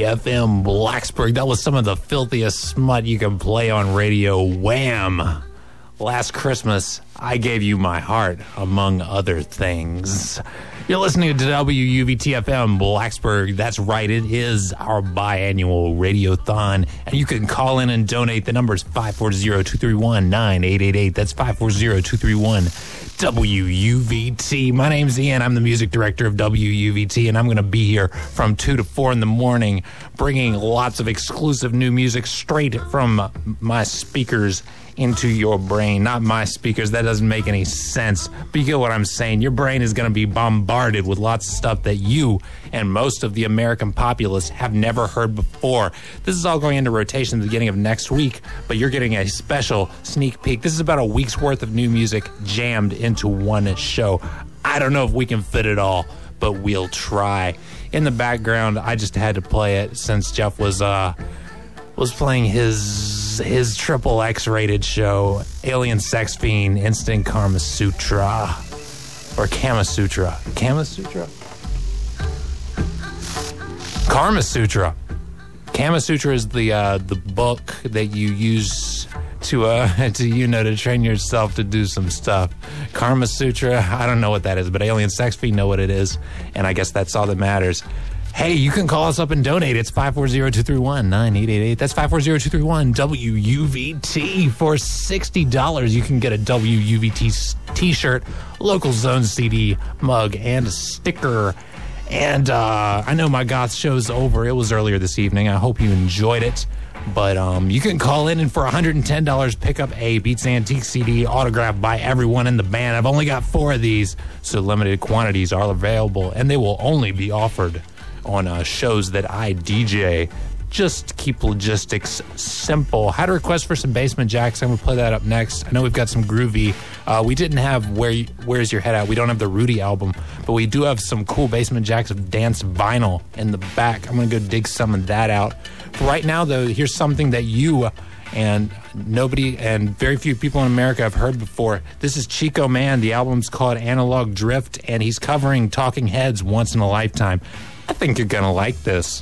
WUVT-FM Blacksburg. That was some of the filthiest smut you can play on radio. Wham! Last Christmas, I gave you my heart, among other things. You're listening to WUVT-FM Blacksburg. That's right, it is our biannual radiothon. And you can call in and donate. The number is 540-231-9888. That's 540-231-WUVT. My name's Ian. I'm the music director of WUVT, and I'm going to be here from 2 to 4 in the morning, bringing lots of exclusive new music straight from my speakers into your brain. Not my speakers, that doesn't make any sense, but you get what I'm saying. Your brain is going to be bombarded with lots of stuff that you and most of the American populace have never heard before. This is all going into rotation at the beginning of next week, but you're getting a special sneak peek. This is about a week's worth of new music jammed into one show. I don't know if we can fit it all, but we'll try. In the background, I just had to play it since Jeff was playing his triple X-rated show, Alien Sex Fiend, Instant Kama Sutra. Or Kama Sutra. Kama Sutra? Karma Sutra. Kama Sutra is the book that you use to train yourself to do some stuff. Karma Sutra, I don't know what that is, but Alien Sex Fiend know what it is, and I guess that's all that matters. Hey, you can call us up and donate. It's 540-231-9888. That's 540-231-WUVT. For $60, you can get a WUVT t-shirt, local zone CD, mug, and a sticker. And I know my goth show's over. It was earlier this evening. I hope you enjoyed it. But you can call in and for $110 pick up a Beats Antique CD autographed by everyone in the band. I've only got 4 of these, so limited quantities are available, and they will only be offered on shows that I DJ. Just keep logistics simple. Had a request for some Basement Jacks. I'm going to play that up next. I know we've got some groovy. We didn't have Where's Your Head At? We don't have the Rudy album, but we do have some cool Basement Jacks of dance vinyl in the back. I'm going to go dig some of that out. For right now, though, here's something that you and nobody and very few people in America have heard before. This is Chico Man. The album's called Analog Drift, and he's covering Talking Heads, Once in a Lifetime. I think you're going to like this.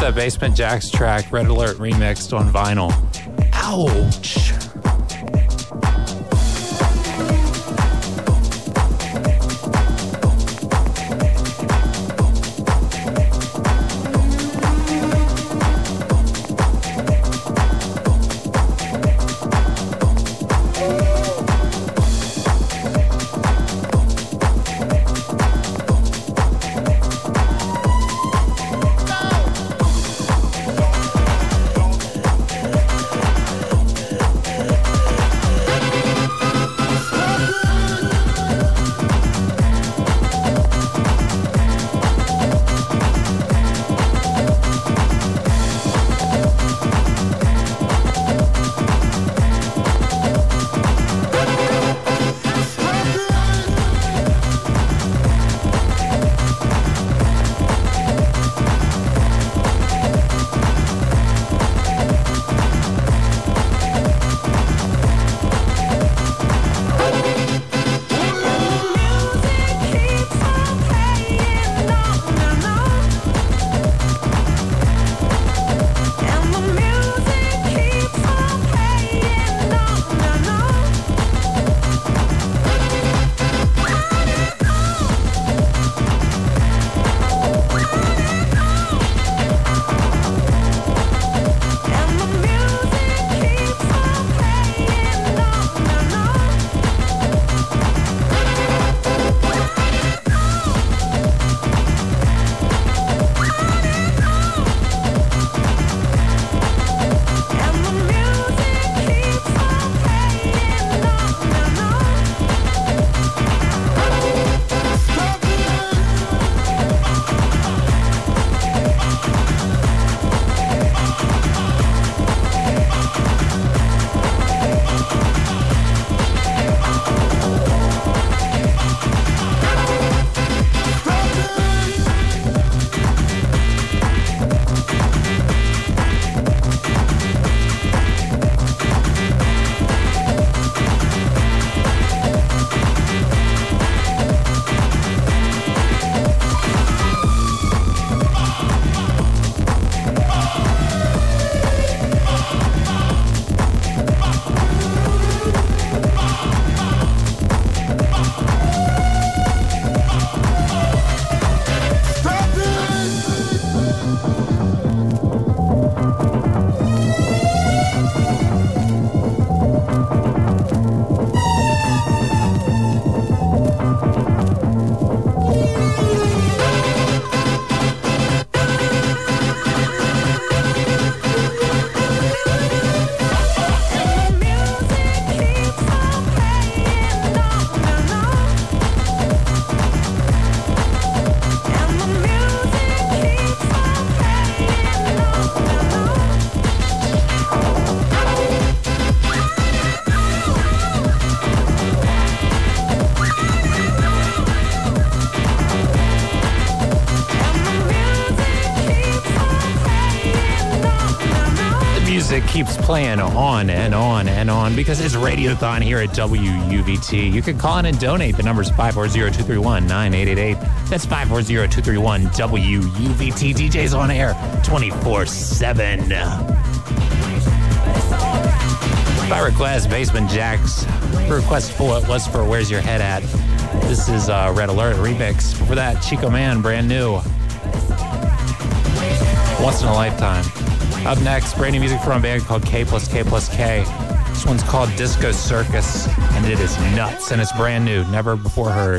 that Basement Jaxx track, Red Alert remixed on vinyl. Ouch. Keeps playing on and on and on because it's Radiothon here at WUVT. You can call in and donate. The number's 540-231-9888. That's 540-231-WUVT. DJ's on air 24/7. By request, Basement Jaxx. Request for it was for Where's Your Head At? This is Red Alert remix. Before that, Chico Man, brand new. Once in a lifetime. Up next, brand new music from a band called K+K+K. This one's called Disco Circus, and it is nuts, and it's brand new, never before heard.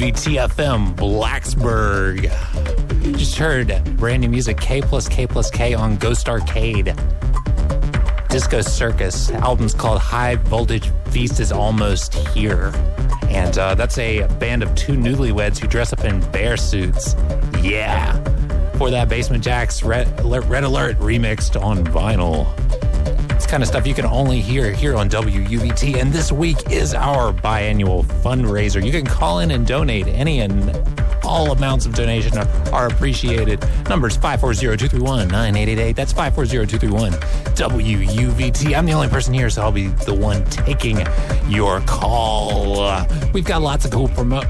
WUVT-FM Blacksburg. Just heard brand new music, K plus K plus K on Ghost Arcade. Disco Circus. The album's called High Voltage Feast is Almost Here. And that's a band of two newlyweds who dress up in bear suits. Yeah. For that, Basement Jaxx Red Alert remixed on vinyl. It's kind of stuff you can only hear here on WUVT. And this week is our biannual fundraiser. You can call in and donate. Any and all amounts of donation are appreciated. Numbers 540-231-9888. That's 540-231-WUVT. I'm the only person here, so I'll be the one taking your call. We've got lots of cool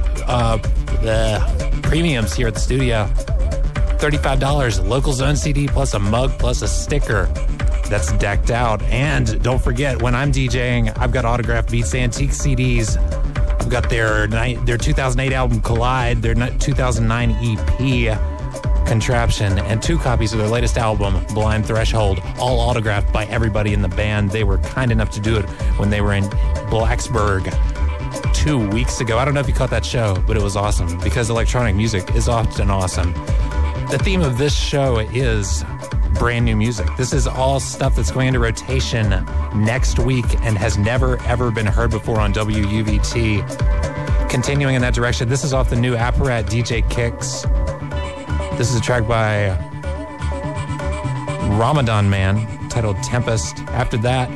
premiums here at the studio. $35, local zone CD plus a mug plus a sticker. That's decked out. And don't forget, when I'm DJing, I've got autographed Beats Antique CDs. I've got their 2008 album Collide, their 2009 EP Contraption, and 2 copies of their latest album Blind Threshold, all autographed by everybody in the band. They were kind enough to do it when they were in Blacksburg 2 weeks ago. I don't know if you caught that show, but it was awesome because electronic music is often awesome. The theme of this show is brand new music. This is all stuff that's going into rotation next week and has never, ever been heard before on WUVT. Continuing in that direction, this is off the new Apparat DJ Kicks. This is a track by Ramadan Man titled Tempest. After that,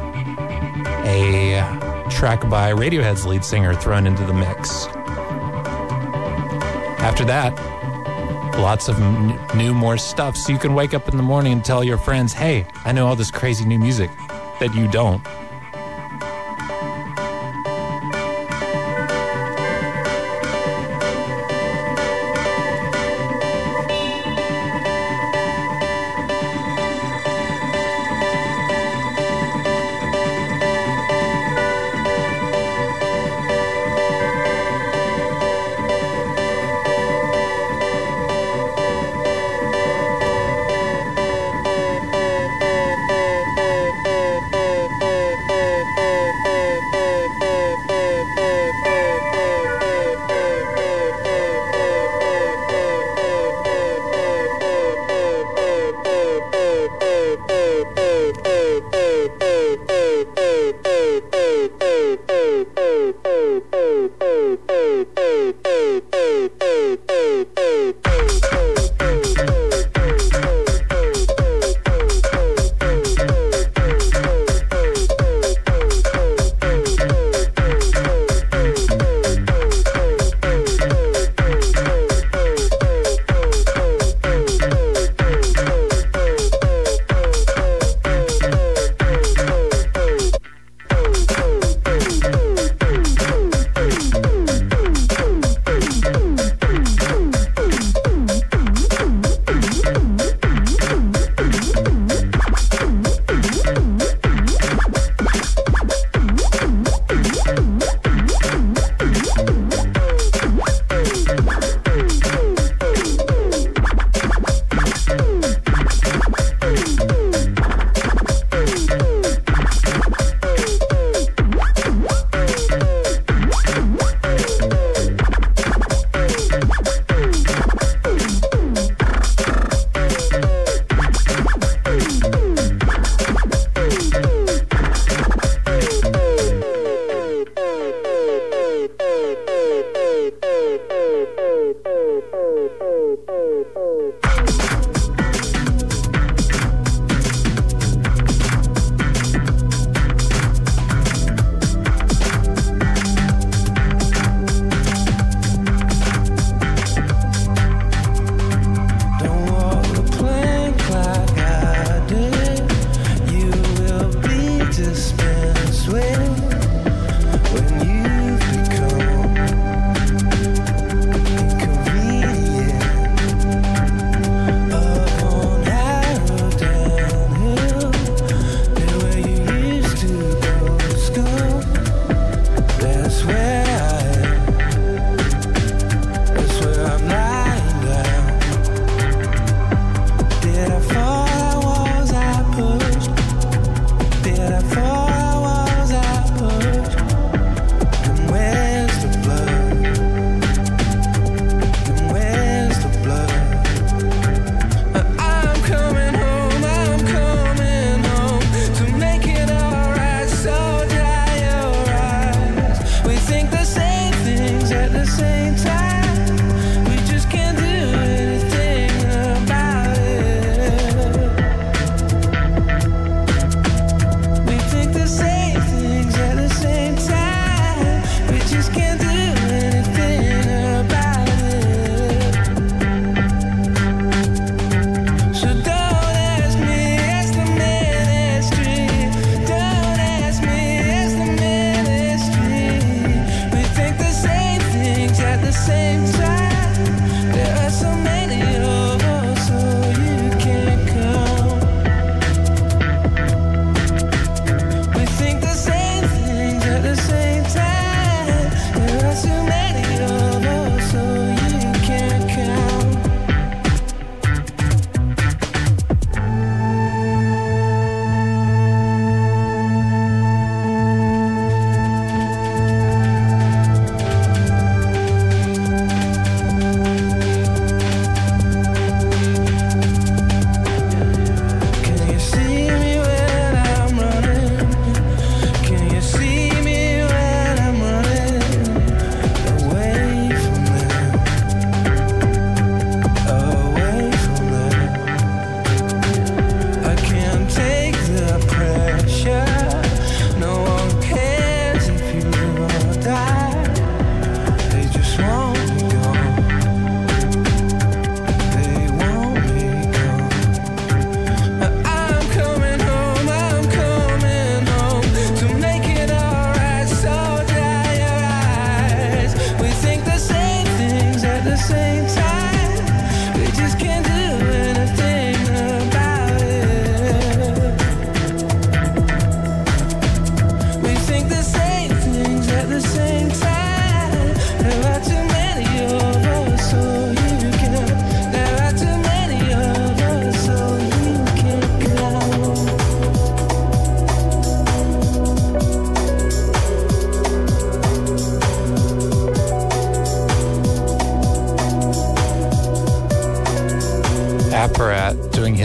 a track by Radiohead's lead singer thrown into the mix. After that, lots of more stuff, so you can wake up in the morning and tell your friends, hey, I know all this crazy new music that you don't.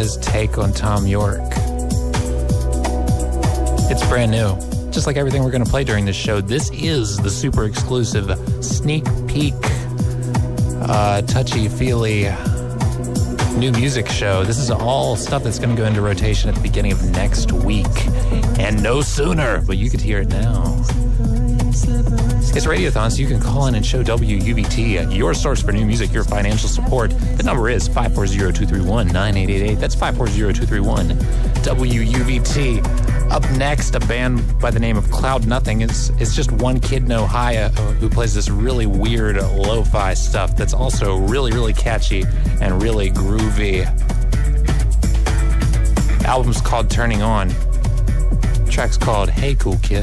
his take on Tom York. It's brand new. Just like everything we're going to play during this show, this is the super exclusive sneak peek, touchy-feely new music show. This is all stuff that's going to go into rotation at the beginning of next week. And no sooner, but you could hear it now. It's Radiothon, so you can call in and show WUVT your source for new music, your financial support. The number is 540-231-9888. That's 540-231-WUVT. Up next, a band by the name of Cloud Nothing. It's just one kid in Ohio who plays this really weird lo-fi stuff that's also really, really catchy and really groovy. The album's called Turning On. The track's called Hey Cool Kid.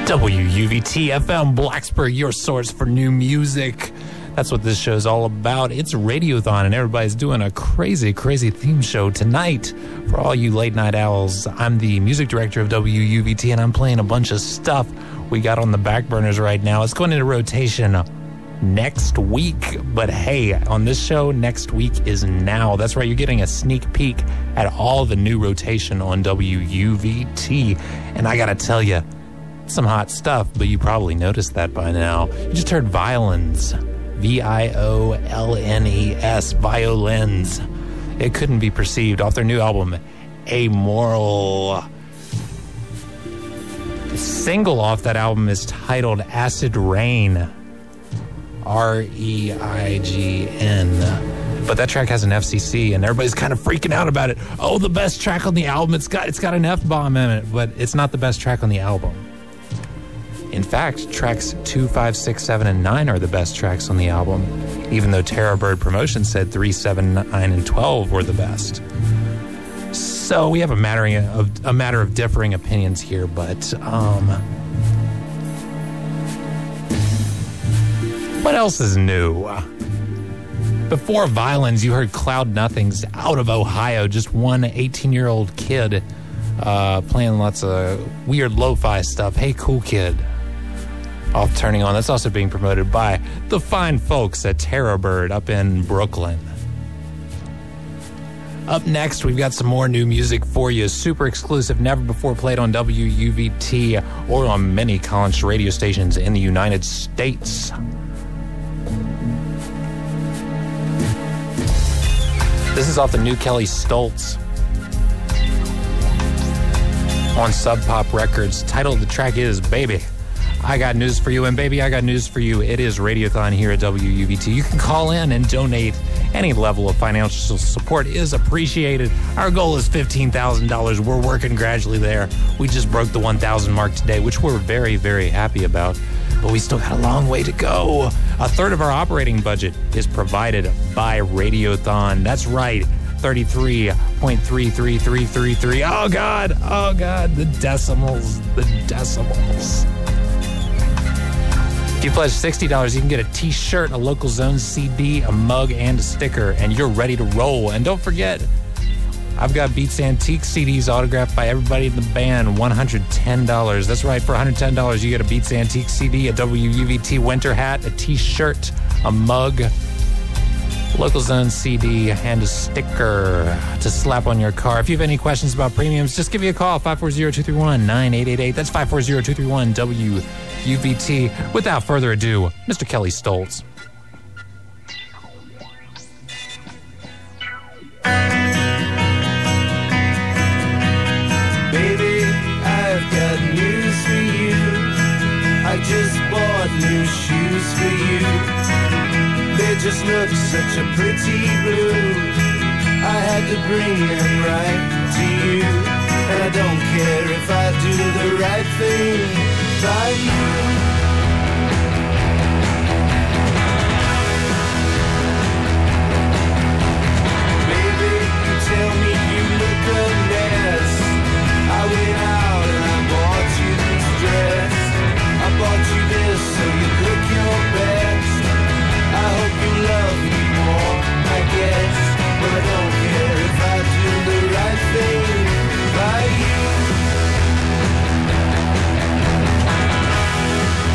WUVT FM Blacksburg, your source for new music. That's what this show is all about. It's Radiothon, and everybody's doing a crazy, crazy theme show tonight. For all you late night owls, I'm the music director of WUVT, and I'm playing a bunch of stuff we got on the back burners right now. It's going into rotation next week, but hey, on this show, next week is now. That's right, you're getting a sneak peek at all the new rotation on WUVT, and I gotta tell you, some hot stuff, but you probably noticed that by now. You just heard Violins, Violnes, Violins. It couldn't be perceived, off their new album, Amoral. The single off that album is titled Acid Rain, REIGN. But that track has an FCC, and everybody's kind of freaking out about it. Oh, the best track on the album, it's got an F-bomb in it, but it's not the best track on the album. In fact, tracks 2, 5, 6, 7, and 9 are the best tracks on the album, even though Terror Bird Promotion said 3, 7, 9, and 12 were the best. So we have a matter of differing opinions here, but what else is new? Before Violins, you heard Cloud Nothings out of Ohio, just one 18-year-old kid playing lots of weird lo-fi stuff. Hey, cool kid. Off Turning On. That's also being promoted by the fine folks at Terror Bird up in Brooklyn. Up next, we've got some more new music for you. Super exclusive, never before played on WUVT or on many college radio stations in the United States. This is off the new Kelly Stoltz on Sub Pop Records. Title of the track is Baby, I Got News for You. And baby, I got news for you. It is Radiothon here at WUVT. You can call in and donate. Any level of financial support is appreciated. Our goal is $15,000. We're working gradually there. We just broke the 1,000 mark today, which we're very, very happy about. But we still got a long way to go. A third of our operating budget is provided by Radiothon. That's right. 33.33333. Oh God, the decimals. If you pledge $60, you can get a t-shirt, a Local Zone CD, a mug, and a sticker, and you're ready to roll. And don't forget, I've got Beats Antique CDs autographed by everybody in the band, $110. That's right, for $110, you get a Beats Antique CD, a WUVT winter hat, a t-shirt, a mug, Local Zone CD, and a sticker to slap on your car. If you have any questions about premiums, just give me a call, 540-231-9888. That's 540-231-WUVT. Without further ado, Mr. Kelly Stoltz. Baby, I've got news for you. I just bought new shoes for you. They just look such a pretty blue. I had to bring them right to you. And I don't care if I do the right thing by you. Baby, you tell me you look a mess. I went out and I bought you this dress. I bought you this so you look your best. I hope you love me more, I guess. But I don't care if I do the right thing by you.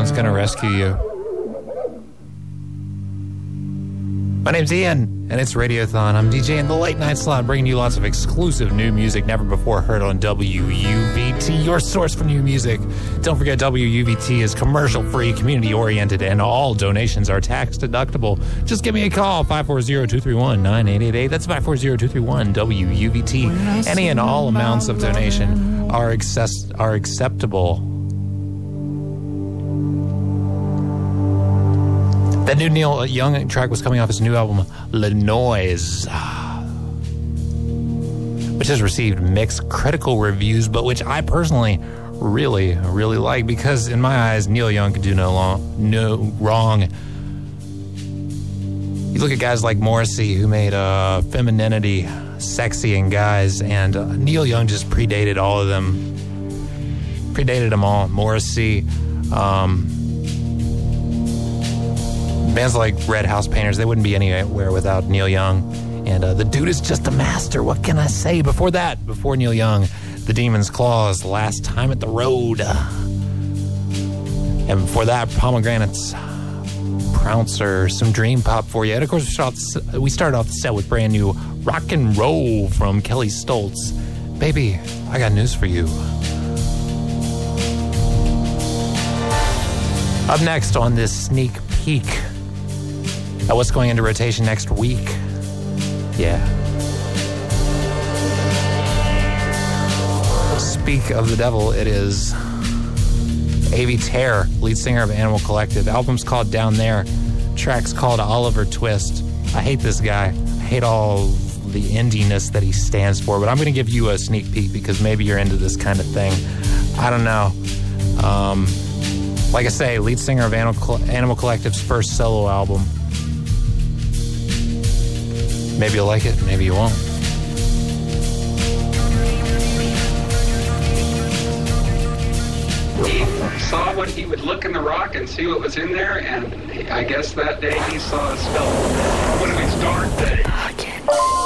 Young's gonna rescue you. My name's Ian, and it's Radiothon. I'm DJing the late night slot, bringing you lots of exclusive new music never before heard on WUVT, your source for new music. Don't forget, WUVT is commercial-free, community-oriented, and all donations are tax-deductible. Just give me a call, 540-231-9888. That's 540-231-WUVT. Any and all amounts of donation are acceptable. That new Neil Young track was coming off his new album, Le Noise, which has received mixed critical reviews, but which I personally really, really like, because in my eyes, Neil Young could do no wrong. You look at guys like Morrissey, who made femininity sexy in guys, and Neil Young just predated all of them. Predated them all. Morrissey, bands like Red House Painters, they wouldn't be anywhere without Neil Young. And the dude is just a master. What can I say? Before Neil Young, The Demon's Claws, Last Time at the Road. And before that, Pomegranate's Prouncer, some dream pop for you. And of course, we started off the set with brand new Rock and Roll from Kelly Stoltz. Baby, I got news for you. Up next on this sneak peek at what's going into rotation next week. Yeah. Speak of the devil, it is Avey Tare, lead singer of Animal Collective. Album's called Down There. Track's called Oliver Twist. I hate this guy. I hate all the indiness that he stands for, but I'm going to give you a sneak peek because maybe you're into this kind of thing. I don't know. Like I say, lead singer of Animal Collective's first solo album. Maybe you'll like it, maybe you won't. He saw what he would look in the rock and see what was in there, and I guess that day he saw a spell. One of his dark days. I can't.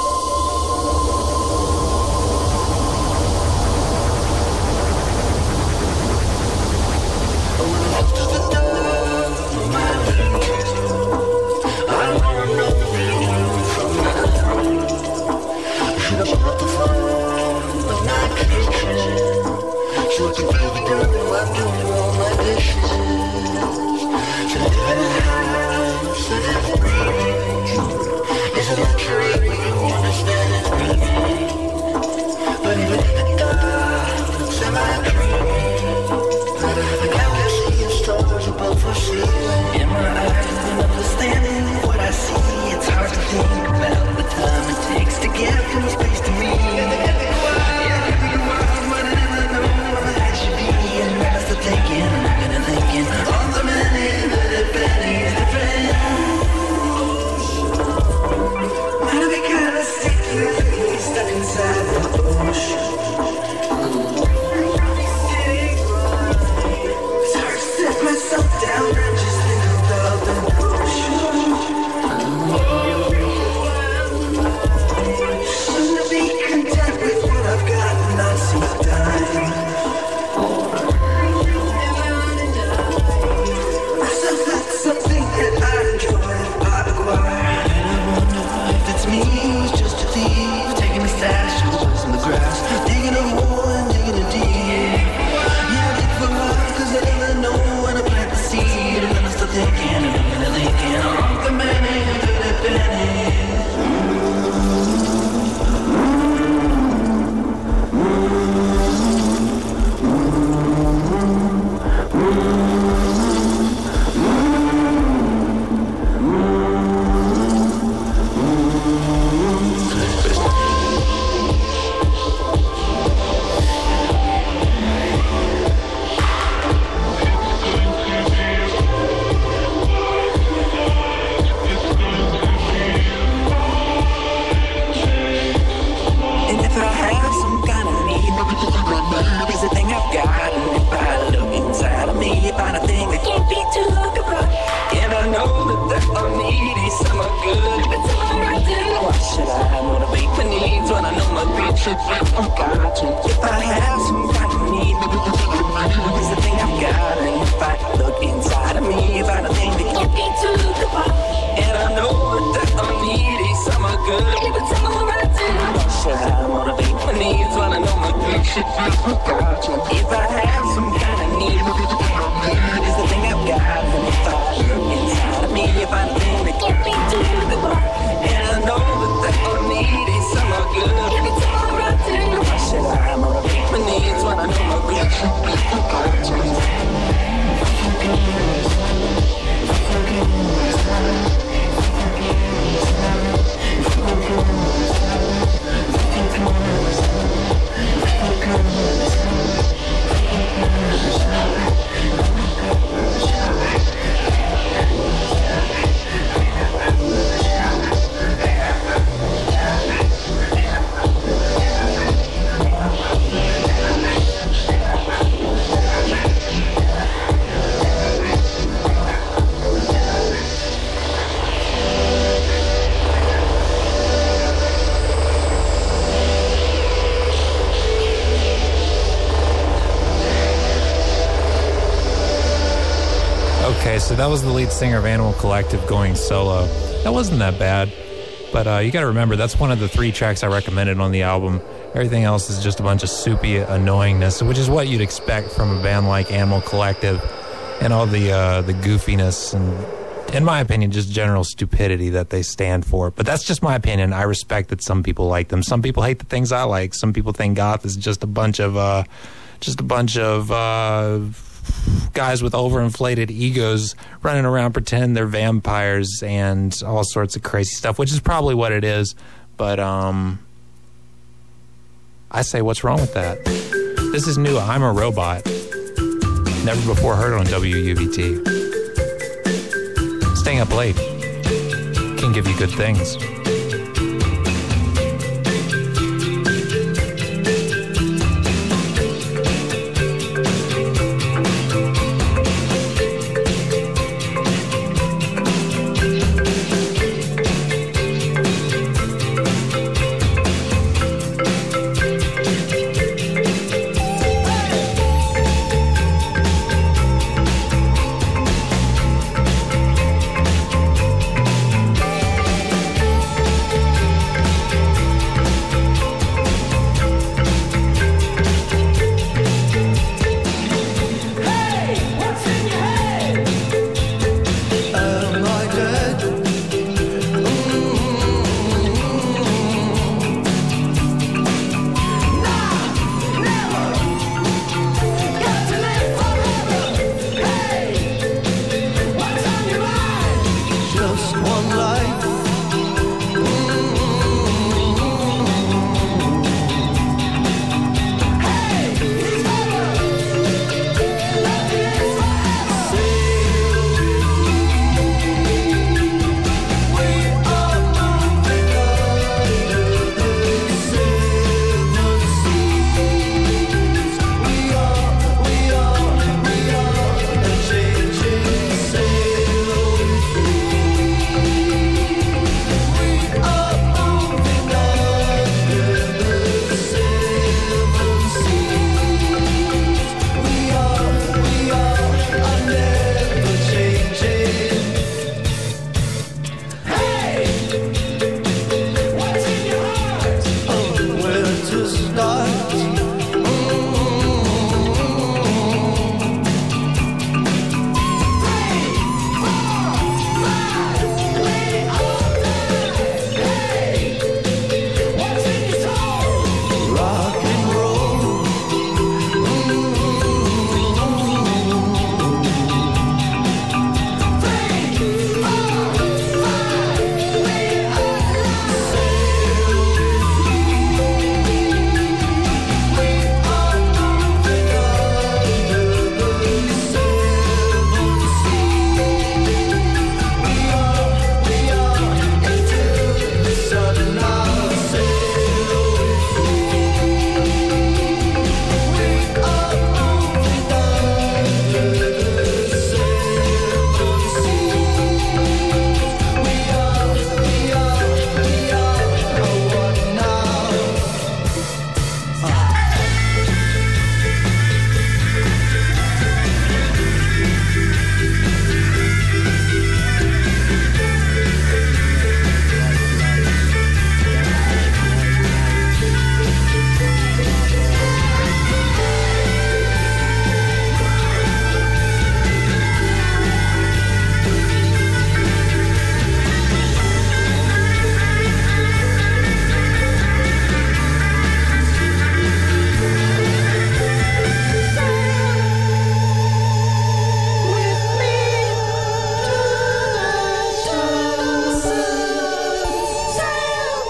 In my eyes and understanding what I see, it's hard to think about the time it takes to get from space to me. Thinking, on the many little pennies, the friends. Might be kind of sticky, stuck inside the ocean. It's hard to set myself down and just think about the ocean. Shouldn't I be content with what I've got and not see the dime? Something that I enjoy by the choir. And I wonder if it's me who's just a thief, taking a stash of boys in the grass, digging a hole and digging a deep. Yeah, I dig for love, cause I never know when I plant the seed. And then I start thinking, of the many little pennies. If I have some kind of need, it's the thing I've got, and if I look inside So that was the lead singer of Animal Collective going solo. That wasn't that bad. But you got to remember, that's one of the 3 tracks I recommended on the album. Everything else is just a bunch of soupy annoyingness, which is what you'd expect from a band like Animal Collective, and all the goofiness and, in my opinion, just general stupidity that they stand for. But that's just my opinion. I respect that some people like them. Some people hate the things I like. Some people think goth is just a bunch of guys with overinflated egos running around pretending they're vampires and all sorts of crazy stuff, which is probably what it is. But I say, what's wrong with that? This is new. I'm a Robot. Never before heard on WUVT. Staying up late can give you good things.